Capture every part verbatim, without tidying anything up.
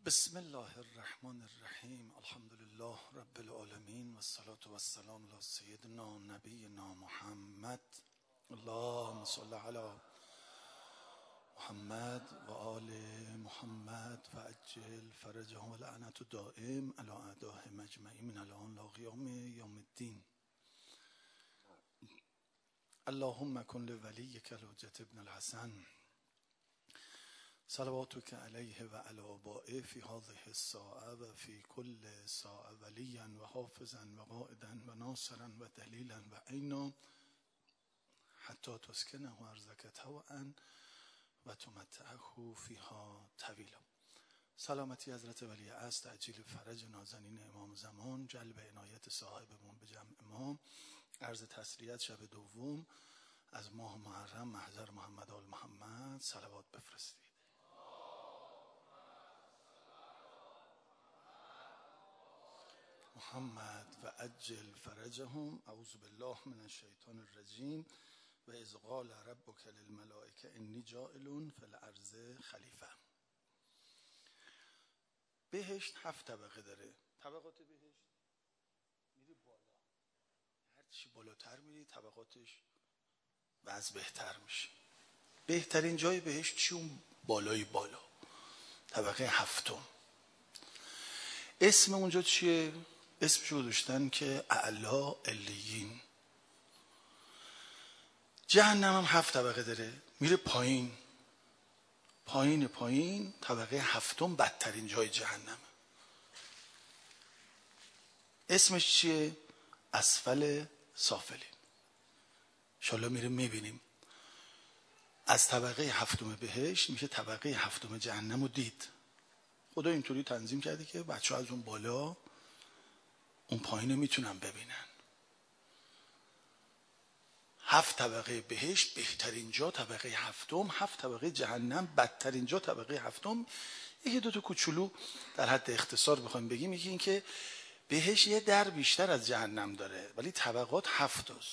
بسم الله الرحمن الرحیم. الحمد لله رب العالمین و الصلاة و السلام علی سیدنا نبینا محمد. اللهم صل علی محمد و آل محمد و عجل فرجهم و لعنت دائم علی اعدائهم اجمعین من الان لا قیام یوم الدین. اللهم کن لولیک الحجة ابن الحسن صلواتك علیه و علی آبائه فی هذه الساعه و فی کل ساعه ولیا و حافظا و قائدا و ناصرا و دلیلا و عینا حتی تسکنه ارضک طوعا و تمتعه فیها طویلا. سلامتی حضرت ولی عصر، تعجیل فرج نازنین امام زمان، جلب عنایت صاحبمون به جمع امام، عرض تسلیت شب دوم از ماه محرم محضر محمد آل محمد صلوات بفرستید. محمد و عجل فرجهم. اعوذ بالله من الشیطان الرجیم. و اذ قال ربک للملائکه انی جاعل فی الارض خلیفه. بهشت هفت طبقه داره. طبقات بهشت میری بالا، هر چی بالاتر میری طبقاتش وضع بهتر میشه. بهترین جای بهشت چی؟ اون بالای بالا، طبقه هفتم. اسم اونجا چیه؟ اسمشو گذاشتن که اعلا علیین. جهنم هم هفت طبقه داره، میره پایین پایین پایین. طبقه هفتم بدترین جای جهنم. اسمش چیه؟ اسفل سافلین. انشالله میره میبینیم. از طبقه هفتم بهشت میشه طبقه هفتم جهنم رو دید. خدا اینطوری تنظیم کرده که بچه ها از اون بالا اون پایین رو میتونن ببینن. هفت طبقه بهشت بهترین جا طبقه هفتم، هفت طبقه جهنم بدترین جا طبقه هفتم. یکی دو تا کوچولو در حد اختصار بخوایم بگیم، یکی این که بهشت یه در بیشتر از جهنم داره ولی طبقات هفت است.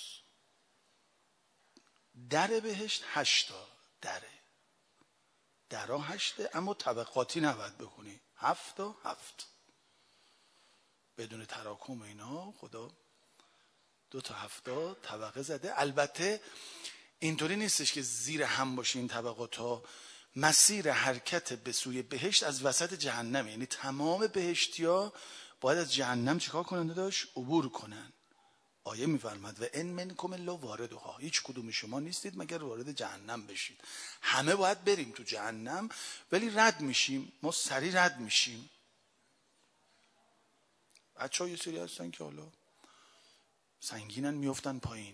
در بهشت هشتا دره، درها هشته اما طبقاتی نباید بکنی، هفت تا هفت بدون تراکم اینا. خدا دو تا هفتا طبقه زده. البته اینطوری نیستش که زیر هم باشه این طبقات ها. مسیر حرکت به سوی بهشت از وسط جهنم، یعنی تمام بهشتی ها باید از جهنم چیکار کنند؟ داشت عبور کنن. آیه میفرماد و ان منکم الا واردها، هیچ کدوم شما نیستید مگر وارد جهنم بشید. همه باید بریم تو جهنم ولی رد میشیم، ما سریع رد میشیم. بچه ها یه سری هستن که حالا سنگینن میفتن پایین،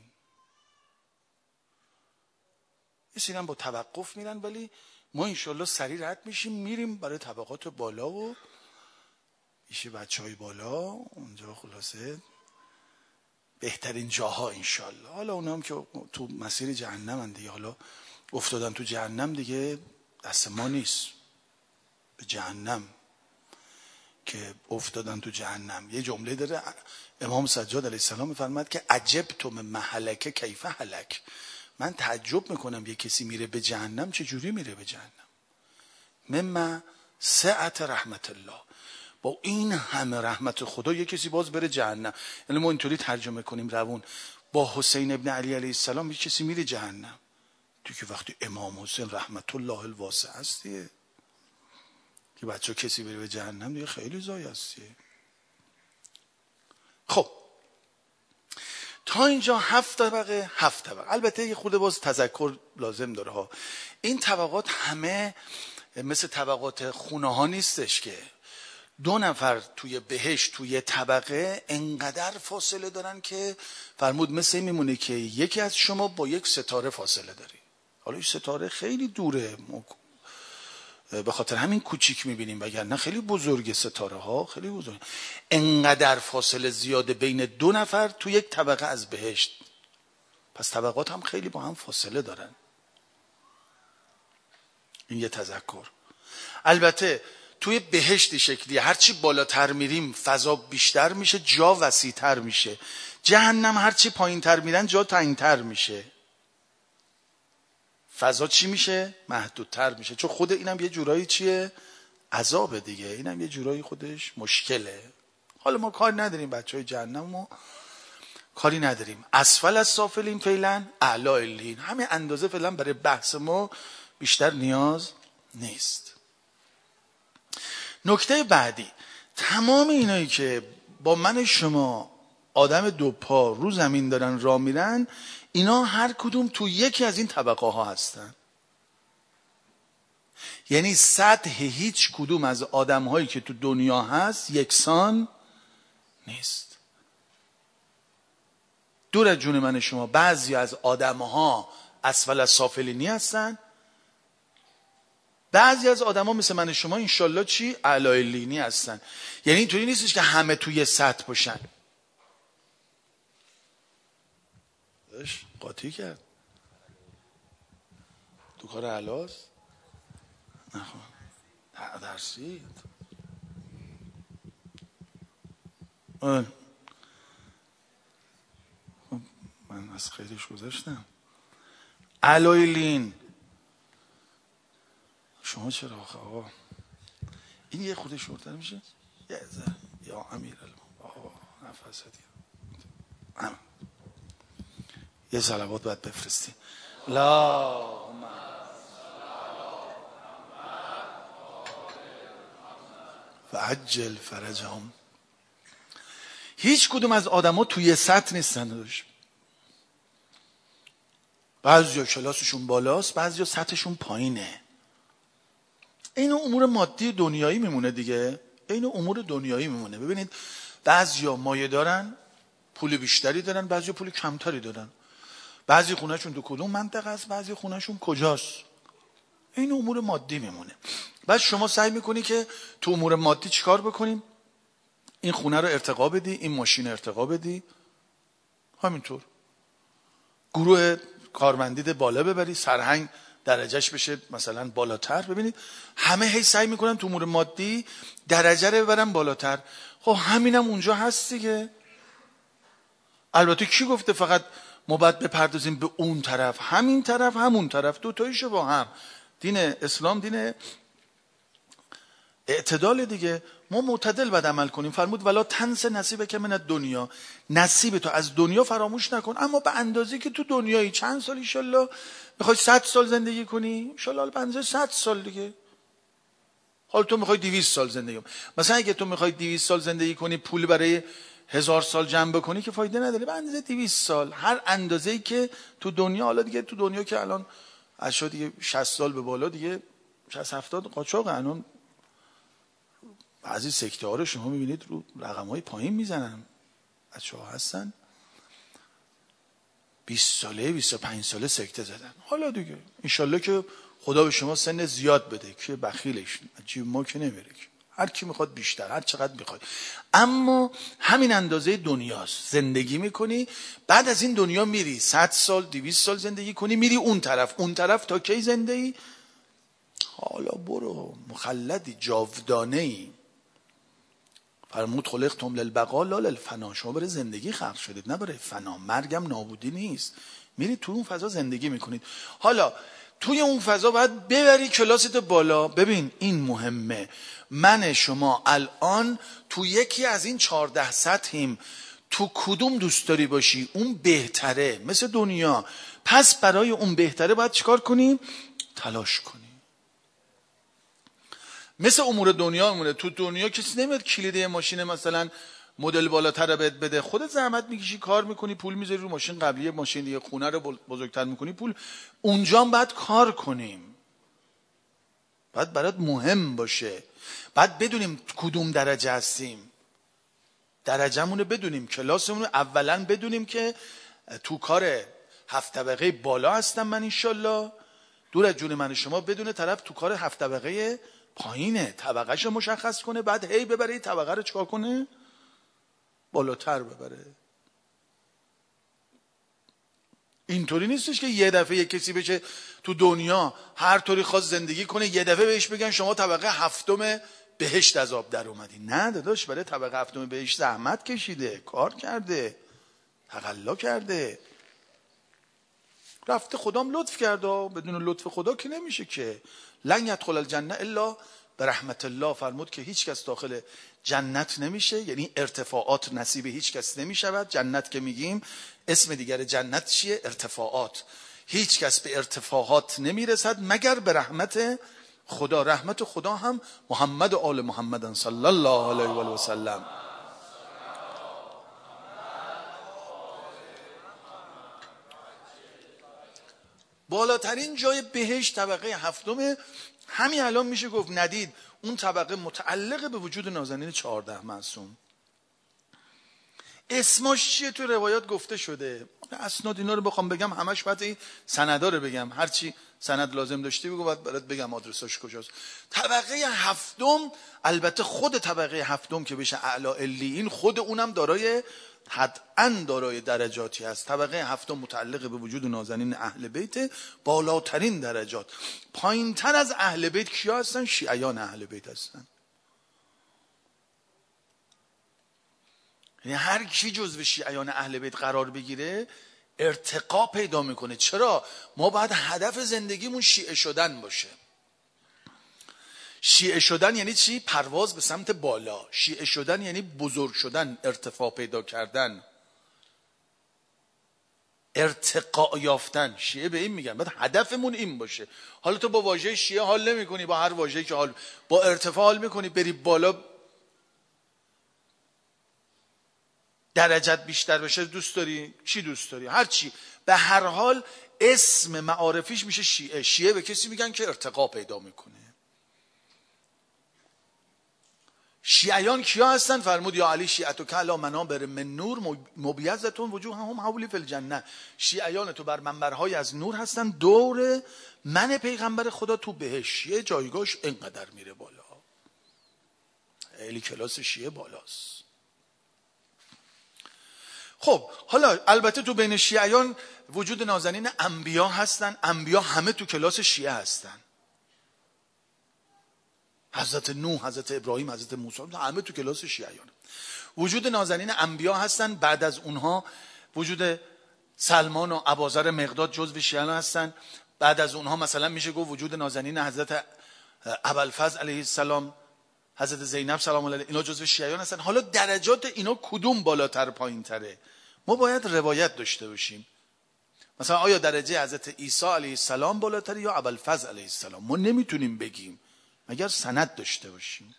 یه سری هم با توقف میرن، ولی ما انشالله سریع رد میشیم میریم برای طبقات بالا و میشه بچه های بالا اونجا. خلاصه بهترین جاها انشالله. حالا اونا هم که تو مسیر جهنم هم دیگه، حالا افتادن تو جهنم دیگه دست ما نیست. به جهنم که افتادن تو جهنم یه جمله داره امام سجاد علیه السلام میفرماد که عجبت من محلک کیف هلک. من تعجب میکنم یه کسی میره به جهنم چجوری میره به جهنم. مما سعت رحمت الله، با این همه رحمت خدا یه کسی باز بره جهنم. یعنی ما اینطوری ترجمه کنیم روون، با حسین ابن علی علیه السلام یه کسی میره جهنم. تو که وقتی امام حسین رحمت الله الواسع هستیه که بچه کسی بره به جهنم دیگه خیلی زای هستیه. خب تا اینجا هفت طبقه هفت طبقه. البته یه خورده باز تذکر لازم داره ها. این طبقات همه مثل طبقات خونه ها نیستش که دو نفر توی بهشت توی طبقه انقدر فاصله دارن که فرمود مثل این میمونه که یکی از شما با یک ستاره فاصله داری. حالا این ستاره خیلی دوره، به خاطر همین کوچیک میبینیم، وگرنه خیلی بزرگ ستاره ها، خیلی بزرگ. انقدر فاصله زیاده بین دو نفر تو یک طبقه از بهشت. پس طبقات هم خیلی با هم فاصله دارن. این یه تذکر. البته توی بهشت شکلی هرچی بالاتر میریم فضا بیشتر میشه، جا وسیع‌تر میشه. جهنم هرچی پایین‌تر میرن جا تنگ‌تر میشه، فضا چی میشه؟ محدودتر میشه. چون خود اینم یه جورایی چیه؟ عذاب دیگه، اینم یه جورایی خودش مشکله. حالا ما کار نداریم، بچه های جهنم ما کاری نداریم. اسفل از سافلین فعلا اعلی الین، همین اندازه فعلا برای بحث ما، بیشتر نیاز نیست. نکته بعدی، تمام اینایی که با من شما آدم دو پا رو زمین دارن راه میرن، اینا هر کدوم تو یکی از این طبقه ها هستن. یعنی سطح هیچ کدوم از آدم هایی که تو دنیا هست یکسان نیست. دور از جون من شما، بعضی از آدم ها اسفل از سافلینی هستن، بعضی از آدم ها مثل من شما انشالله چی؟ اعلی الینی هستن. یعنی اینطوری نیستش که همه توی سطح باشن. داشت قاطی کرد تو کار علاس نخون درسید من از خیلیش گذاشتم. اعلی الین شما چرا آخه آقا این یه خود شورتر میشه یه ذره یا امیر آقا نفس دیگه یه صلوات باید بفرستی. لا و عجل فرجهم. هیچ کدوم از آدم ها توی سطح نیستن داشت. بعضی ها کلاسشون بالاست، بعضی ها سطحشون پایینه. این امور مادی دنیایی میمونه دیگه، این امور دنیایی میمونه. ببینید بعضی ها مایه دارن، پول بیشتری دارن، بعضی ها پول کمتری دارن. بعضی خونهشون تو کدوم منطقه است، بعضی خونهشون کجاست. این امور مادی میمونه. بعد شما سعی میکنی که تو امور مادی چیکار بکنیم؟ این خونه رو ارتقا بدی، این ماشین ارتقا بدی، همینطور گروه کارمندیت بالا ببری، سرهنگ درجهش بشه مثلا بالاتر. ببینید همه هی سعی میکنن تو امور مادی درجه رو ببرن بالاتر. خب همینم اونجا هست دیگه. البته کی گفته فقط ما باید بپردازیم به اون طرف؟ همین طرف همون طرف، دو تاییشو با هم. دین اسلام دین اعتدال دیگه. ما معتدل باید عمل کنیم. فرمود ولا تنس نصیبک که من دنیا، نصیب تو از دنیا فراموش نکن، اما به اندازه که تو دنیایی. چند سال انشالله میخوای؟ صد سال زندگی کنی انشالله به اندازه صد سال دیگه. حالا تو میخوای دویست سال زندگی کنی، مثلا اگه تو میخوای دویست سال زندگی کنی، پول برای هزار سال جمع بکنی که فایده نداره. به اندازه دویست سال، هر اندازه‌ای که تو دنیا. حالا دیگه تو دنیا که الان از شد دیگه شصت سال به بالا دیگه شصت هفتاد قاچاق. الان بعضی سکته ها رو شما میبینید رو رقم های پایین میزنن، بچه ها هستن بیست ساله بیست و پنج ساله سکته زدن. حالا دیگه انشالله که خدا به شما سن زیاد بده که بخیلش عجیب ما که نمیره، هر کی میخواد بیشتر، هر چقدر میخواد. اما همین اندازه دنیاست. زندگی میکنی، بعد از این دنیا میری صد سال دویست سال زندگی کنی، میری اون طرف. اون طرف تا کی زندگی؟ حالا برو مخلدی، جاودانه ای. فرمود خلقتم للبقاء لا للفنا. شما برای زندگی خلق شدید، نه برای فنا. مرگم نابودی نیست. میری تو اون فضا زندگی میکنید. حالا توی اون فضا باید ببری کلاست بالا. ببین این مهمه. من شما الان تو یکی از این چهارده سطحیم. تو کدوم دوست داری باشی؟ اون بهتره مثل دنیا. پس برای اون بهتره باید چیکار کنیم؟ تلاش کنیم. مثل امور دنیا اموره. تو دنیا کسی نمیاد کلید ماشین مثلا مدل بالاتر رو بهت بده. خودت زحمت میکشی، کار میکنی، پول میذاری رو ماشین قبلی، ماشین دیگه، خونه رو بزرگتر میکنی، پول. اونجا هم باید کار کنیم. باید برات مهم باشه. باید بدونیم کدوم درجه هستیم. درجه‌مون رو بدونیم، کلاسمون رو اولا بدونیم که تو کار هفت طبقه بالا هستم من انشالله. دور از جون من شما بدونه طرف تو کار هفت طبقه پایینه، طبقه‌شو مشخص کنه، بعد هی ببره طبقه رو چیکار کنه؟ بالاتر ببره. اینطوری نیستش که یه دفعه یک کسی بشه تو دنیا هر طوری خواست زندگی کنه، یه دفعه بهش بگن شما طبقه هفتم بهشت از آب در اومدی. نه داداش، برای طبقه هفتم بهشت زحمت کشیده، کار کرده، تقلا کرده، رفته، خدام لطف کرده. بدون لطف خدا که نمیشه که. لن یدخل الجنه الا به رحمت الله فرمود که هیچ کس داخل جنت نمیشه، یعنی ارتفاعات نصیب هیچ کس نمیشود. جنت که میگیم اسم دیگر جنت چیه؟ ارتفاعات. هیچ کس به ارتفاعات نمیرسد مگر به رحمت خدا. رحمت خدا هم محمد و آل محمد صلی الله علیه و سلم. بالاترین جای بهشت طبقه هفتم. همین الان میشه گفت ندید اون طبقه متعلق به وجود نازنین چهارده معصوم. اسماش چیه تو روایات گفته شده. اسناد اینا رو بخوام بگم همش باید سندا رو بگم، هرچی سند لازم داشتی بگو بعد برات بگم آدرساش کجاست. طبقه هفتم، البته خود طبقه هفتم که بشه اعلی علیین، خود اونم دارای حتما دارای درجاتی است. طبقه هفتم متعلق به وجود نازنین اهل بیت، بالاترین درجات. پایین تر از اهل بیت کیا هستن؟ شیعیان اهل بیت هستن. یعنی هر کی جزو شیعیان اهل بیت قرار بگیره ارتقا پیدا میکنه. چرا؟ ما باید هدف زندگیمون شیعه شدن باشه. شیعه شدن یعنی چی؟ پرواز به سمت بالا. شیعه شدن یعنی بزرگ شدن، ارتفاع پیدا کردن، ارتقا یافتن. شیعه به این میگن. بعد هدفمون این باشه. حالا تو با واژه شیعه حال نمی کنی، با هر واژه‌ای که حال، با ارتفاع حال میکنی، بری بالا درجت بیشتر بشه دوست داری؟ چی دوست داری؟ هر چی. به هر حال اسم معارفیش میشه شیعه. شیعه به کسی میگن که ارتقا پیدا میکنه. شیعیان کیا هستن؟ فرمود یا علی شیعتک علی منابر من نور مبیضة وجوههم حولی فی الجنه. شیعیان تو بر منبرهای از نور هستن دور من پیغمبر خدا تو بهشت. شیعه جایگاهش اینقدر میره بالا. خیلی کلاس شیعه بالاست. خب حالا البته تو بین شیعیان وجود نازنین انبیا هستن. انبیا همه تو کلاس شیعه هستن. حضرت نوح، حضرت ابراهیم، حضرت موسی همه تو کلاس شیعیان. وجود نازنین انبیا هستن. بعد از اونها وجود سلمان و اباذر مقداد جزو شیعیان هستن. بعد از اونها مثلا میشه گفت وجود نازنین حضرت ابوالفضل علیه السلام، حضرت زینب سلام الله علیها، اینا جزو شیعیان هستن. حالا درجات اینا کدوم بالاتر پایین تره؟ ما باید روایت داشته باشیم. مثلا آیا درجه حضرت عیسی علیه السلام بالاتره یا ابوالفضل علیه السلام؟ ما نمیتونیم بگیم مگر سند داشته باشیم.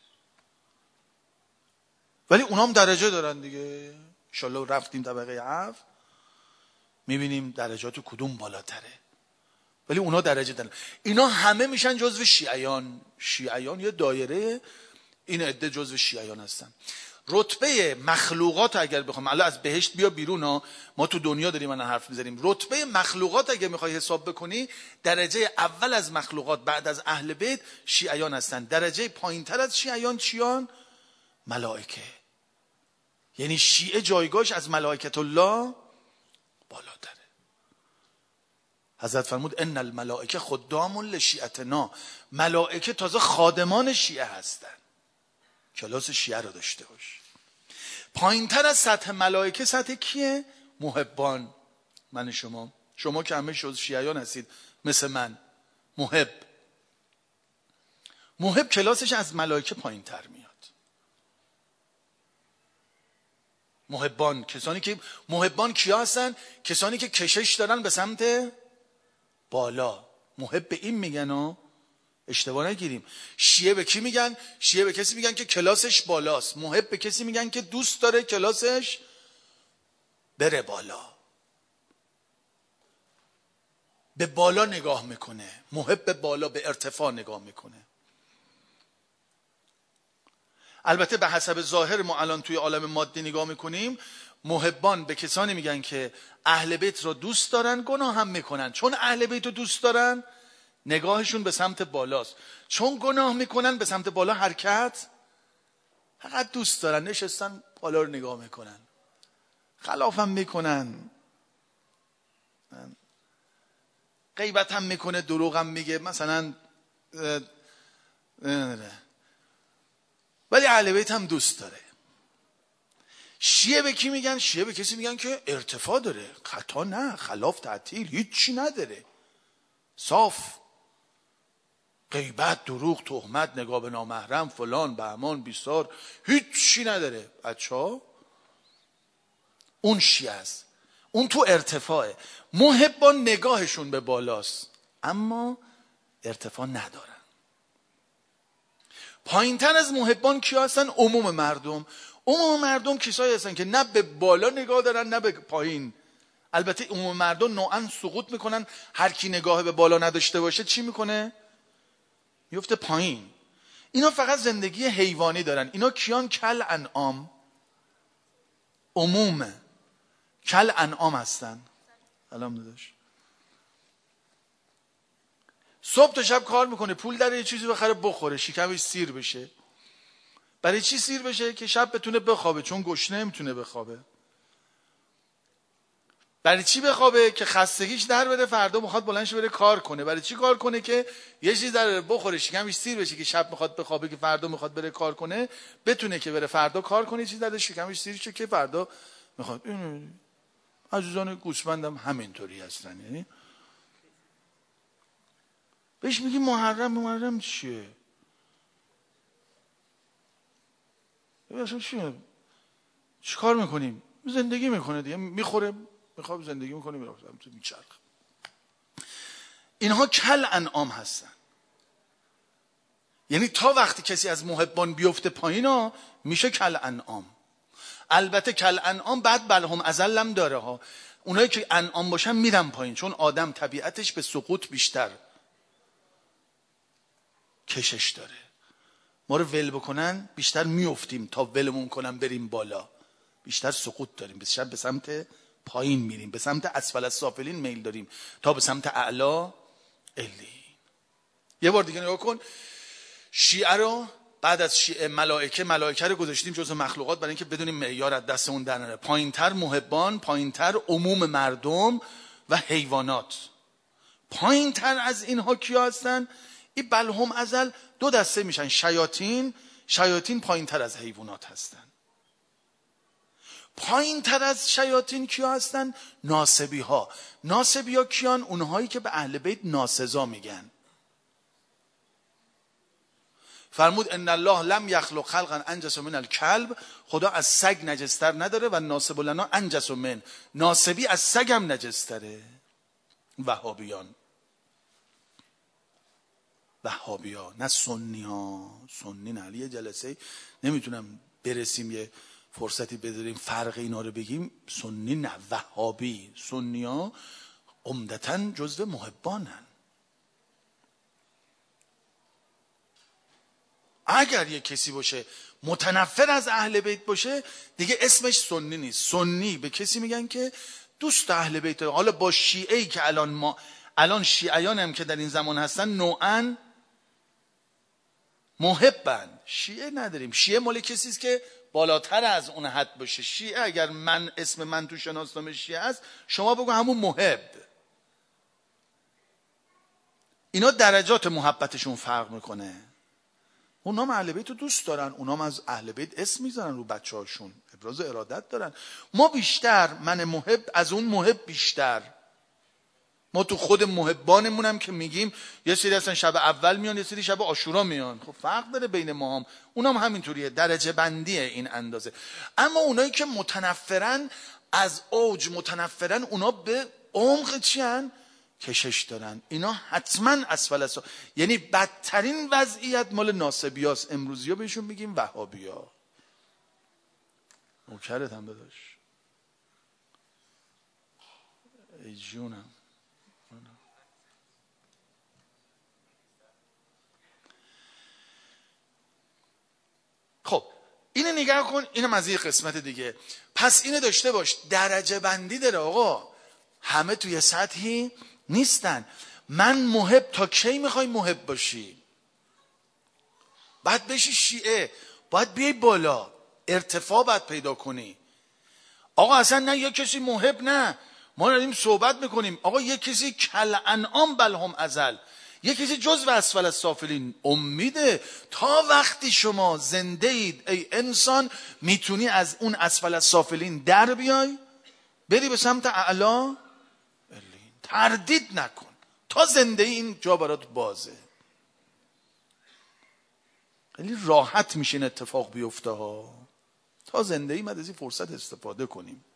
ولی اونام درجه دارن دیگه. ان شاءالله رفتیم طبقه هفت میبینیم درجات کدوم بالاتره. ولی اونا درجه دارن. اینا همه میشن جزو شیعیان. شیعیان یه دایره، این عده جزو شیعیان هستن. رتبه مخلوقات اگر بخوام الان از بهشت بیا بیرون ها، ما تو دنیا داریم من حرف میزنیم. رتبه مخلوقات اگر میخوای حساب بکنی، درجه اول از مخلوقات بعد از اهل بیت شیعیان هستن. درجه پایین تر از شیعیان چیان؟ ملائکه. یعنی شیعه جایگاهش از ملائکت الله بالاتره. حضرت فرمود ان الملائکه خدام لشیعتنا. ملائکه تازه خادمان شیعه هستن. کلاس شیعه رو داشته باش. پایین تر از سطح ملائکه سطح کیه؟ محبان. من شما شما که همه شد شیعیان هستید مثل من. محب محب کلاسش از ملائکه پایین تر میاد. محبان کسانی که محبان کیا هستن؟ کسانی که کشش دارن به سمت بالا. محب به این میگن ها، اشتباه نگیریم. شیعه به کی میگن؟ شیعه به کسی میگن که کلاسش بالاست. محب به کسی میگن که دوست داره کلاسش بره بالا، به بالا نگاه میکنه. محب به بالا، به ارتفاع نگاه میکنه. البته به حسب ظاهر ما الان توی عالم مادی نگاه میکنیم، محبان به کسانی میگن که اهل بیت رو دوست دارن، گناه هم میکنن. چون اهل بیت رو دوست دارن نگاهشون به سمت بالاست. چون گناه میکنن به سمت بالا حرکت فقط دوست دارن، نشستن بالا رو نگاه میکنن، خلاف هم میکنن، غیبت هم میکنه، دروغ هم میگه مثلا، ولی اهل بیت هم دوست داره. شیعه به کی میگن؟ شیعه به کسی میگن که ارتفاع داره، خطا نه، خلاف تعطیل، هیچی نداره، صاف، غیبت، دروغ، تهمت، نگاه به نامحرم، فلان بهمان بیسار، هیچی نداره. بچه ها اون شیعه است، اون تو ارتفاعه. محبان نگاهشون به بالاست اما ارتفاع ندارن. پایین تر از محبان کیا هستن؟ عموم مردم. عموم مردم کسایی هستن که نه به بالا نگاه دارن نه به پایین. البته عموم مردم نوعا سقوط میکنن. هر کی نگاه به بالا نداشته باشه چی میکنه؟ میفته پایین. اینا فقط زندگی حیوانی دارن. اینا کیان؟ کل انعام. عموم کل انعام هستن. سلام داداش. صبح تا شب کار میکنه، پول داره یه چیزی بخره بخوره، شکمش سیر بشه. برای چی سیر بشه؟ که شب بتونه بخوابه، چون گشنه نمیتونه بخوابه. برای چی بخوابه؟ که خستگیش در بره، فردا میخواد بلند شه بره کار کنه. برای چی کار کنه؟ که یه چیز داره بخوره، شکمش سیر بشه، که شب میخواد بخوابه که فردا میخواد بره کار کنه، بتونه که بره فردا کار کنه. یه چیز داره شکمش سیر شه که فردا میخواد. عزیزان گوسفندم همینطوری هستن. یعنی بهش میگی محرم. محرم چیه؟ اصلا چیه؟ چی کار میکنیم؟ زندگی میکنه دیگه، میخوره، میخواب، زندگی میکنه، میچرخ. اینها کل انعام هستن. یعنی تا وقتی کسی از محبان بیفته پایین ها میشه کل انعام. البته کل انعام بعد بلهم ازلم داره ها. اونایی که انعام باشن میرن پایین، چون آدم طبیعتش به سقوط بیشتر کشش داره. ما رو ول بکنن بیشتر میافتیم تا ولمون کنن بریم بالا. بیشتر سقوط داریم، بیشتر به سمت پایین میریم، به سمت اسفل السافلین میل داریم تا به سمت اعلا علیین. یه بار دیگه نگاه کن. شیعه رو بعد از شیعه ملائکه ملائکه رو گذاشتیم جزو مخلوقات برای اینکه بدونیم معیار از دستمون در نره. پایینتر محبان، پایینتر عموم مردم و حیوانات. پایینتر از اینها کیا هستن؟ این بلهم ازل دو دسته میشن. شیاطین. شیاطین پایینتر از حیوانات هستن. پایین تر از شیاطین کیا هستن؟ ناسبی ها. ناسبی ها کیان؟ اونهایی که به اهل بیت ناسزا میگن. فرمود ان الله لم یخلق خلقا انجس من الکلب. خدا از سگ نجستر نداره و ناسب لنا انجس من. ناسبی از سگ هم نجستره. وهابیان. وهابیا نه سنی ها. سنی نه. علی جلسه نمیتونم برسیم یه فرصتی بداریم فرق اینا رو بگیم. سنی نه، وهابی. سنی ها عمدتاً جزو محبانن. اگر یه کسی باشه متنفر از اهل بیت باشه دیگه اسمش سنی نیست. سنی به کسی میگن که دوست اهل بیت. حالا با شیعه‌ای که الان ما الان شیعیان هم که در این زمان هستن نوعاً محبن. شیعه نداریم. شیعه مال کسی است که بالاتر از اون حد باشه. شیعه اگر من اسم من تو شناسنامه شیعه است، شما بگو همون محب. اینا درجات محبتشون فرق میکنه. اونام اهل بیت رو دوست دارن، اونام از اهل بیت اسم میذارن رو بچه هاشون، ابراز ارادت دارن. ما بیشتر، من محب از اون محب بیشتر. ما تو خود محبانمونم که میگیم یه سری اصلا شب اول میان، یه سری شب عاشورا میان. خب فرق داره بین ما هم. اونام همینطوریه، درجه بندیه این اندازه. اما اونایی که متنفرن، از اوج متنفرن، اونا به عمق چی هن؟ کشش دارن. اینا حتما اسفل است. یعنی بدترین وضعیت مال ناسبیاست. امروزی ها بهشون میگیم وهابی ها. نوکرت هم داداش. ای جونم. خب اینو نگاه کن. اینم از یه قسمت دیگه. پس اینو داشته باش، درجه بندی داره آقا. همه توی سطحی نیستن. من محب تا کی میخوای محب باشی؟ باید بشی شیعه، باید بیای بالا، ارتفاع باید پیدا کنی. آقا اصلا نه یا کسی محب، نه ما داریم صحبت میکنیم. آقا یک کسی کل انعام بلهم ازل، یک کسی جزو اسفل السافلین. امیده تا وقتی شما زنده اید ای انسان میتونی از اون اسفل السافلین در بیای بری به سمت اعلا. تردید نکن تا زنده ای این جا برات بازه. خیلی راحت میشه این اتفاق بیفته ها. تا زنده ایم از این فرصت استفاده کنیم.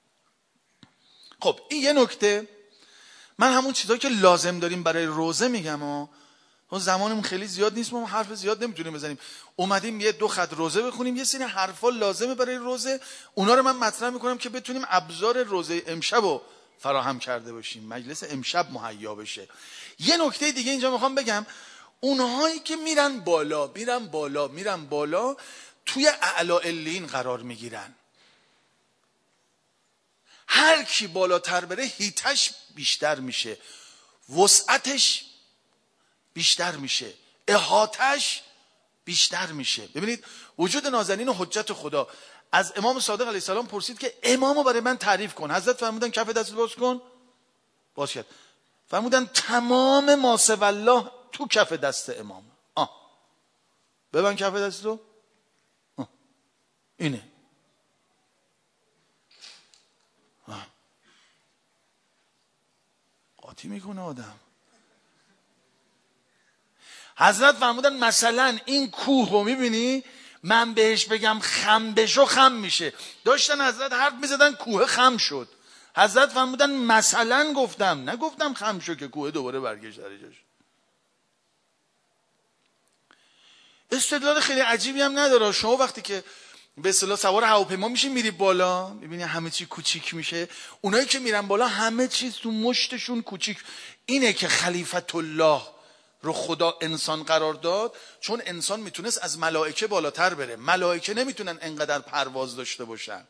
خب این یه نکته. من همون چیزایی که لازم داریم برای روزه میگم ها. زمانمون خیلی زیاد نیست، ما حرف زیاد نمیتونیم بزنیم. اومدیم یه دو خط روزه بخونیم، یه سری حرفا لازمه برای روزه، اونا رو من مطرح میکنم که بتونیم ابزار روزه امشب رو فراهم کرده باشیم، مجلس امشب مهیا بشه. یه نکته دیگه اینجا میخوام بگم، اونهایی که میرن بالا میرن بالا میرن بالا توی اعلی علیین قرار میگیرن. هر کی بالاتر بره هیتش بیشتر میشه، وسعتش بیشتر میشه، احاطش بیشتر میشه. ببینید وجود نازنین و حجت خدا. از امام صادق علیه السلام پرسید که امامو برای من تعریف کن. حضرت فرمودن کف دست باز کن، باز کرد. فرمودن تمام ما سوی الله تو کف دست امام. آه ببین کف دستو، آه اینه. آه. قاطی میکنه آدم. حضرت فرمودن مثلا این کوه رو میبینی، من بهش بگم خم بشو خم میشه. داشتن حضرت حرف میزدن کوه خم شد. حضرت فرمودن مثلا گفتم، نگفتم خم شو که کوه دوباره برگشت در جاش. استدلال خیلی عجیبی هم نداره. شما وقتی که به اصطلاح سوار هواپیما میشین میری بالا، میبینی همه چی کوچیک میشه. اونایی که میرن بالا همه چیز تو مشتشون کوچیک. اینه که خلیفت الله رو خدا انسان قرار داد، چون انسان میتونست از ملائکه بالاتر بره. ملائکه نمیتونن انقدر پرواز داشته باشن،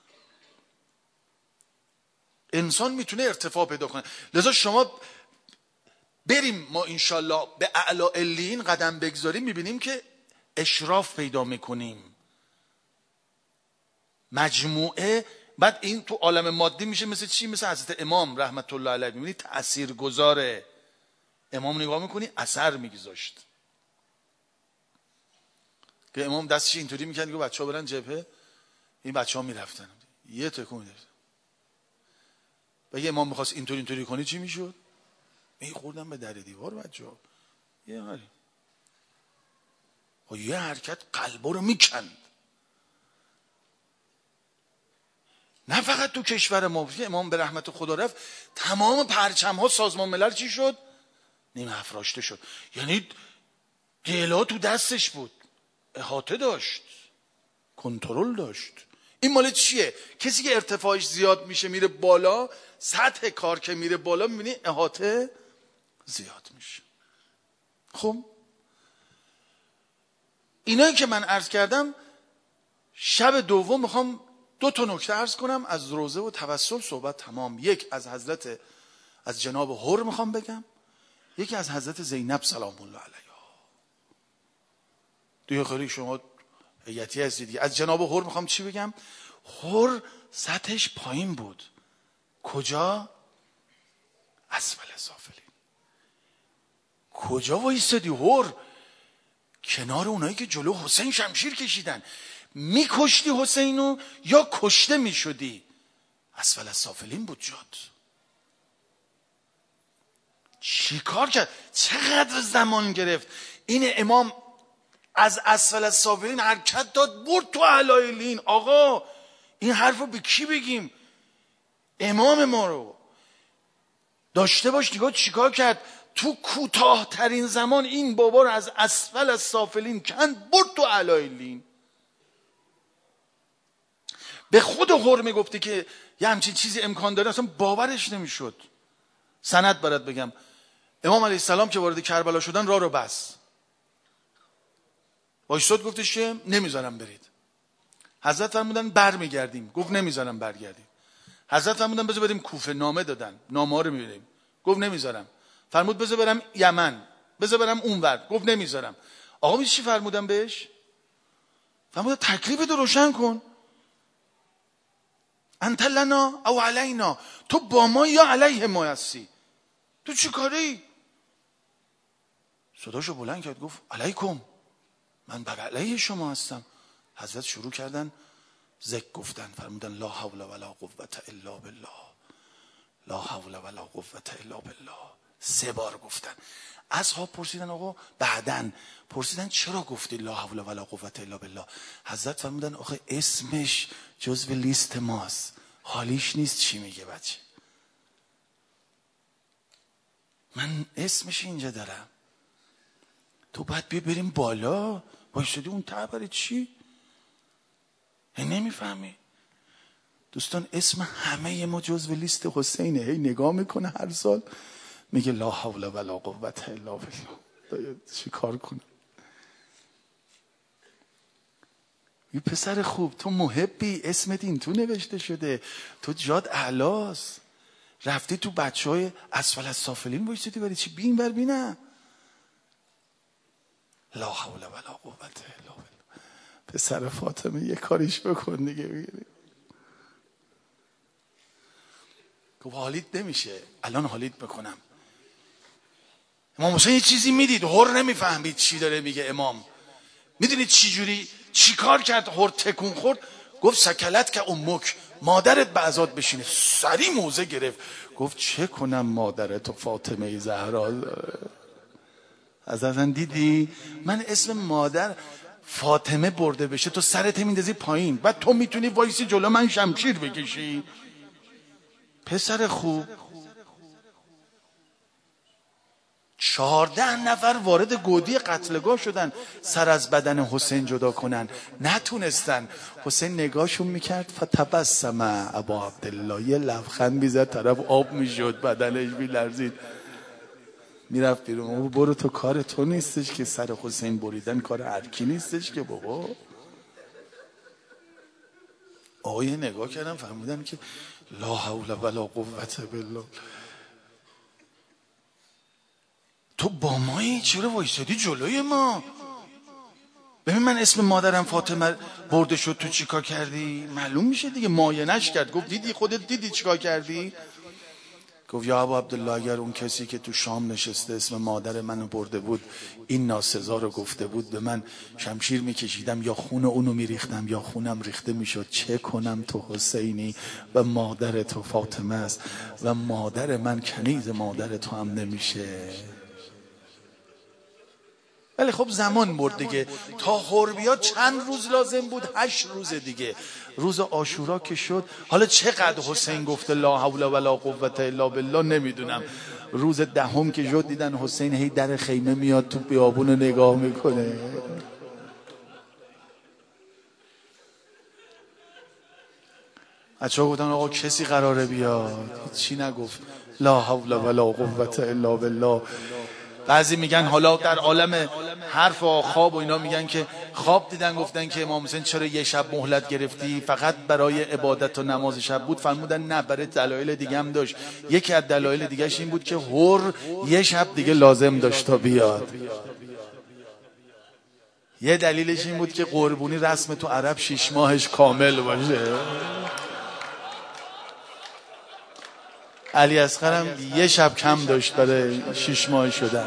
انسان میتونه ارتفاع پیدا کنه. لذا شما بریم ما انشالله به اعلی علیین قدم بگذاریم، میبینیم که اشراف پیدا میکنیم. مجموعه بعد این تو عالم مادی میشه مثل چی؟ مثل حضرت امام رحمت الله علیه. میبینی تأثیر گذاره. امام نگاه میکنی اثر میگذاشت که امام دستش اینطوری میکرد که بچه ها برن جبهه، این بچه ها میرفتن یه تکون میدرد. بگه امام میخواست اینطوری اینطوری کنی چی میشد؟ میخوردن به در دیوار بچه ها. یه هری و یه حرکت قلبا رو میکند. نه فقط تو کشور ما، امام به رحمت خدا رفت تمام پرچم ها سازمان ملل چی شد؟ نیمه افراشته شد. یعنی دیلا تو دستش بود، احاطه داشت، کنترل داشت. این مال چیه؟ کسی که ارتفاعش زیاد میشه میره بالا، سطح کار که میره بالا، میبینی احاطه زیاد میشه. خب اینایی که من عرض کردم، شب دوم میخوام دو تا نکته عرض کنم از روزه و توسل. صحبت تمام. یک از حضرت از جناب حر میخوام بگم، یکی از حضرت زینب سلام الله علیها. دیگه خیلی شما هیئتی هستید. از جناب حر میخوام چی بگم؟ حر سطحش پایین بود. کجا؟ اسفل سافلین. کجا وایسادی حر؟ کنار اونایی که جلو حسین شمشیر کشیدن. میکشتی حسینو یا کشته میشدی؟ اسفل سافلین بود جات. چی کار کرد؟ چقدر زمان گرفت این امام از اسفل سافلین حرکت داد برد تو اعلی علیین. آقا این حرف رو به کی بگیم؟ امام ما رو داشته باش. نگاه چی کار کرد؟ تو کوتاه ترین زمان این بابا رو از اسفل از سافلین کند برد تو اعلی علیین. به خود حر میگفته که یه همچین چیزی امکان داره، اصلا باورش نمیشد. سند برات بگم، امام علیه السلام که وارد کربلا شدن راه رو بس، وایساد گفتش که نمیذارم برید. حضرت فرمودن برمیگردیم، گفت نمیذارم برگردیم. حضرت فرمودن بذار بریم کوفه، نامه دادن، نامه ها رو میبینیم، گفت نمیذارم. فرمود بذار برم یمن، بذار برم اونور، گفت نمیذارم. آقا می چی فرمودن بهش؟ فرمودن تکلیف تو روشن کن، انت لنا او علینا، تو با ما یا علیه ما هستی، تو چی کاری؟ صداشو بلند کرد گفت علیکم، من بر علیه شما هستم. حضرت شروع کردن ذکر گفتن، فرمودن لا حول ولا قوة الا بالله، لا حول ولا قوة الا بالله. سه بار گفتن. اصحاب پرسیدن آقا بعدن پرسیدن چرا گفتی لا حول ولا قوة الا بالله؟ حضرت فرمودن آخه اسمش جزو لیست ماست، حالیش نیست چی میگه بچه. من اسمش اینجا دارم، تو باید بیا بریم بالا، وایسادی اون ته برای چی؟ نمیفهمی؟ دوستان اسم همه ما جزو لیست حسینه. هی نگاه میکنه هر سال میگه لا حول ولا قوة الا بالله. چی کار کنه؟ یه پسر خوب، تو محبی، اسمت این تو نوشته شده، تو جاد اعلاست، رفتی تو بچه های اسفل السافلین وایسادی برای چی؟ بین بر بینم لا حول ولا قوة الا بالله. پسر فاطمه یه کاریش بکن دیگه. بگیری که حالیت نمیشه، الان حالیت بکنم. امام حسین یه چیزی میدید هر نمیفهمید چی داره میگه امام. میدونید چی جوری چی کار کرد؟ هر تکون خورد، گفت سکلت که امک، مادرت بعضات بشینه. سری موزه گرفت گفت چه کنم مادرت و فاطمه زهرا. از ازن دیدی من اسم مادر فاطمه برده بشه تو سرت میندازی پایین، بعد تو میتونی وایسی جلو من شمشیر بکشی؟ پسر خوب، چهارده نفر وارد گودی قتلگاه شدن سر از بدن حسین جدا کنن، نتونستن. حسین نگاهشون میکرد فتبسم ابا عبدالله، یه لبخند میزد، طرف آب میشد، بدنش میلرزید، میرفت بیرون. برو تو کار تو نیستش که سر حسین بریدن، کار هر کی نیستش که بابا. آقای نگاه کردن فهمیدن که لا حول ولا قوة بالله. تو با مایی چرا وایسادی جلوی ما؟ ببین من اسم مادرم فاطمه برده شد، تو چیکار کردی؟ معلوم میشه دیگه. معاینش کرد، گفت دیدی خودت دیدی چیکار کردی؟ گفت یا ابا عبدالله اگر اون کسی که تو شام نشسته اسم مادر منو برده بود این ناسزا رو گفته بود به من، شمشیر میکشیدم یا خون اونو میریختم یا خونم ریخته میشد. چه کنم تو حسینی و مادر تو فاطمه است و مادر من کنیز مادر تو هم نمیشه. ولی خب زمان برد دیگه، تا حربیا چند روز لازم بود؟ هشت روز دیگه. روز عاشورا که شد، حالا چقدر حسین گفته لا حول ولا قوة الا بالله نمیدونم. روز دهم که شد دیدن حسین هی در خیمه میاد تو بیابون رو نگاه میکنه. بچه‌ها گفتن آقا کسی قراره بیاد؟ چی نگفت، لا حول ولا قوة الا بالله. بعضی میگن حالا در عالم حرف و خواب و اینا میگن که خواب دیدن، گفتن که امام حسین چرا یه شب مهلت گرفتی؟ فقط برای عبادت و نماز شب بود؟ فرمودن نه، برای دلایل دیگه هم داشت. یکی از دلایل دیگهش این بود که هر یه شب دیگه لازم داشت تا بیاد. یه دلیلش این بود که قربونی رسم تو عرب شش ماهش کامل باشه. علی اصغرم یه شب کم داشت برای شش ماه شدن.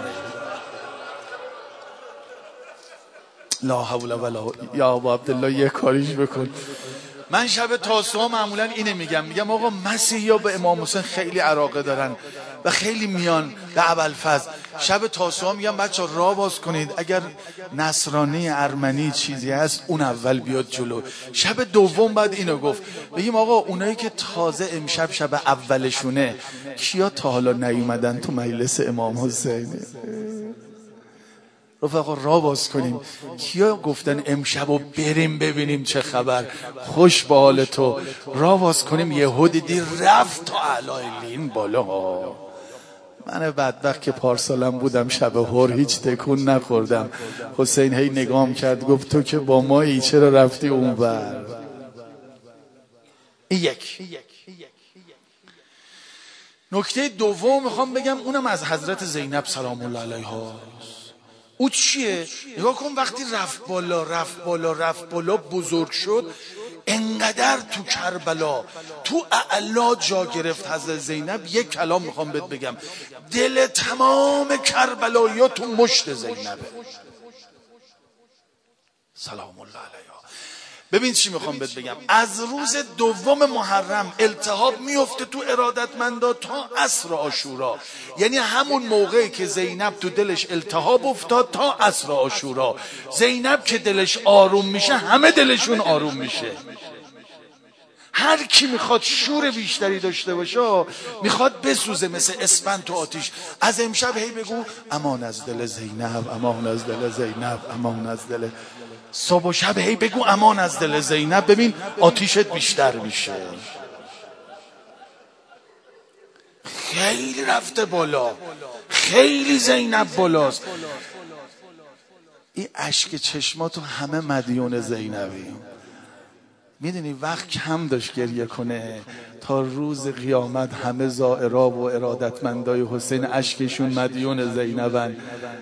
لا حول ولا یا ابا عبدالله یه کاریش بکن. من شب تاسوعا معمولا اینه میگم، میگم آقا مسیحی‌ها به امام حسین خیلی علاقه دارن و خیلی میان به ابوالفضل. شب تاسوعا میگم بچه‌ها راه باز کنید، اگر نصرانی ارمنی چیزی هست اون اول بیاد جلو. شب دوم بعد اینو گفت، بگیم آقا اونایی که تازه امشب شب اولشونه کیا تا حالا نیومدن تو مجلس امام حسین؟ رفقا راه باز کنیم، کیا گفتن امشبو بریم ببینیم چه خبر، خوش به حال تو. راه باز کنیم. یهو دیدی رفت تا اعلی بالا. من بدبخت که پارسالم بودم شب هر هیچ تکون نخوردم. حسین هی نگام کرد گفت تو که با مایی چرا رفتی اونور؟ یک نکته دوم میخوام بگم، اونم از حضرت زینب سلام الله علیها. او چیه؟ نگاه کن وقتی رفت بالا رفت بالا رفت بالا بزرگ شد، انقدر تو کربلا تو اعلا جا گرفت حضرت زینب. یک کلام میخوام بهت بگم، دل تمام کربلایی‌ها تو مشت زینبه سلام الله علیها. ببین چی میخوام بهت بگم. از روز دوم محرم التهاب میفته تو ارادتمندا تا عصر عاشورا. یعنی همون موقعی که زینب تو دلش التهاب افتاد تا عصر عاشورا. زینب که دلش آروم میشه همه دلشون آروم میشه. هر کی میخواد شور بیشتری داشته باشه میخواد بسوزه مثل اسفند تو آتیش. از امشب هی بگو امان از دل زینب، امان از دل زینب، امان از دل. صبح و شب هی بگو امان از دل زینب. ببین آتیشت بیشتر میشه. خیلی رفته بالا، خیلی زینب بالاست. این اشک چشماتو همه مدیون زینبی. میدونی وقت کم داشت گریه کنه تا روز قیامت همه زائرا و ارادتمندای حسین اشکشون مدیون زینبن.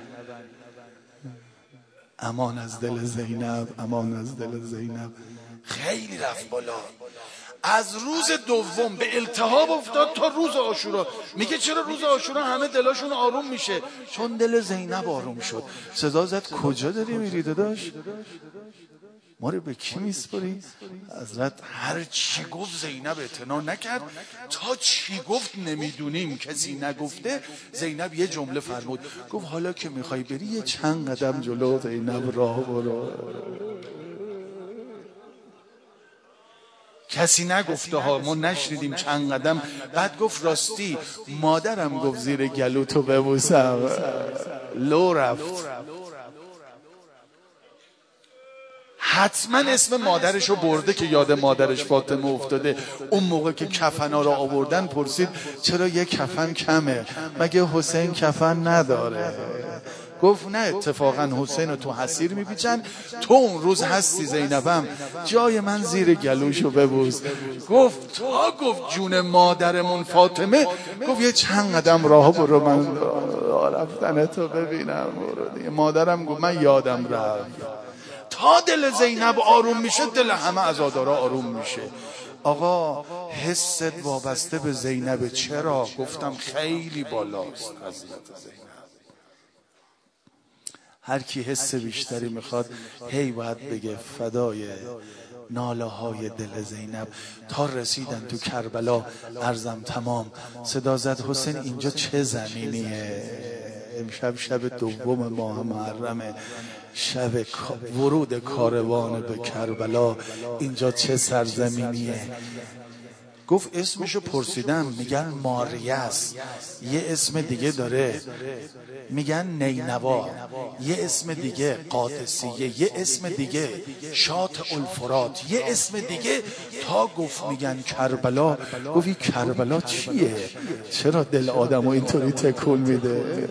امان از دل زینب، امان از دل زینب. خیلی رفت بالا. از روز دوم به التهاب افتاد تا روز عاشورا. میگه چرا روز عاشورا همه دلاشون آروم میشه؟ چون دل زینب آروم شد. صدا زد کجا داری میری داداش؟ ما رو به کی میسپاری؟ حضرت هر چی گفت زینب اعتنا نکرد. تا چی گفت نمیدونیم، کسی نگفته. زینب یه جمله فرمود، گفت حالا که میخوای بری یه چند قدم جلو زینب راه برو. کسی نگفته ها، ما نشنیدیم چند قدم. بعد گفت راستی مادرم گفت زیر گلو تو ببوسم. لو رفت. حتما اسم مادرشو برده که یاد مادرش فاطمه افتاده. اون موقع که کفنا رو آوردن پرسید چرا یه کفن کمه؟ مگه حسین کفن نداره؟ گفت نه، اتفاقا حسین رو تو حسیر میپیچن، تو اون روز هستی زینبم، جای من زیر گلوشو ببوس. گفت تا گفت جون مادرمون فاطمه، گفت یه چند قدم راه برو من رفتن تو ببینم. مادرم گفت من یادم رفت. تا دل زینب آروم میشه دل همه عزادارا آروم میشه. آقا حست وابسته به زینب. چرا؟ گفتم خیلی بالاست حضرت زینب. هر کی حس بیشتری میخواد هی باید بگه فدای ناله های دل زینب. تا رسیدن تو کربلا عرضم تمام. صدا زد حسین اینجا چه زمینیه؟ امشب شب دوم ماه محرمه، شب ورود کاروان به کربلا. اینجا چه سرزمینیه؟ گفت اسمشو پرسیدم، میگن ماریس. یه اسم دیگه داره میگن نینوا، یه اسم دیگه قادسیه، یه اسم دیگه شاط الفرات، یه اسم دیگه. تا گفت میگن کربلا. گفت این کربلا چیه؟ چرا دل آدمو اینطوری تکون میده؟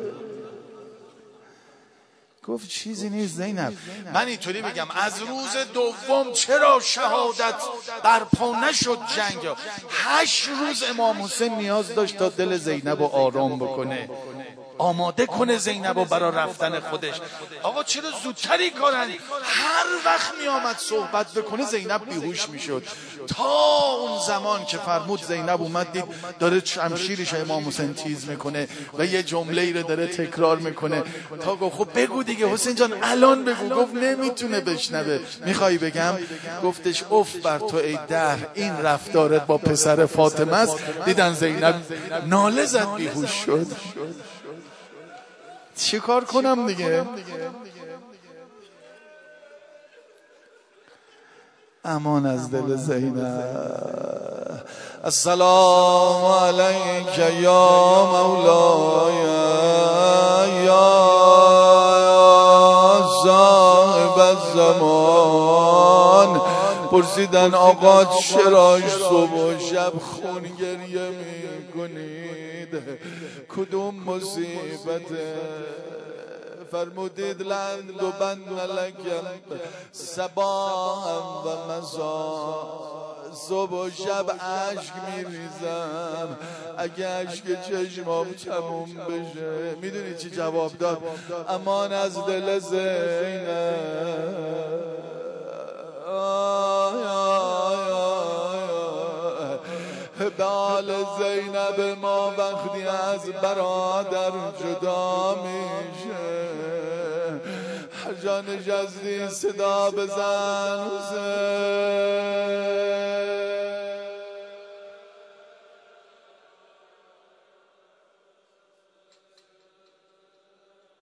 گفت چیزی نیست زینب. من اینطوری بگم از روز دوم چرا شهادت برپا نشد جنگ؟ هشت روز امام حسین نیاز داشت تا دل زینب رو آرام بکنه، آماده کنه زینب رو برای رفتن خودش. آقا چرا زودتری کارن؟ هر وقت می آمد صحبت بکنه زینب بیهوش می شد. تا اون زمان که فرمود زینب اومد دید داره شمشیرش امام حسین تیز میکنه و یه جمله ای رو داره تکرار میکنه. تا گفت خب بگو دیگه حسین جان الان بگو. گفت نمیتونه بشنوه. میخوای بگم؟ گفتش اف بر تو ای دهر، این رفتارت با پسر فاطمه است. دیدن زینب ناله زد بیهوش شد. چه کار کنم دیگه؟ امان از دل زینب. السلام علیک یا مولای یا صاحب الزمان. پرسیدن آقا چرا صبح و شب خون گریه میکنید؟ کدوم مصیبته؟ فرمودید لند و بند ملکم صباحم و مسا. صبح و شب عشق میریزم، اگه عشق چشمام تموم بشه. میدونی چی جواب داد؟ امان از دل زینب. بال زینب ما وقتی از برادر جدا میشه هر جا نشستی صدا بزن حسین.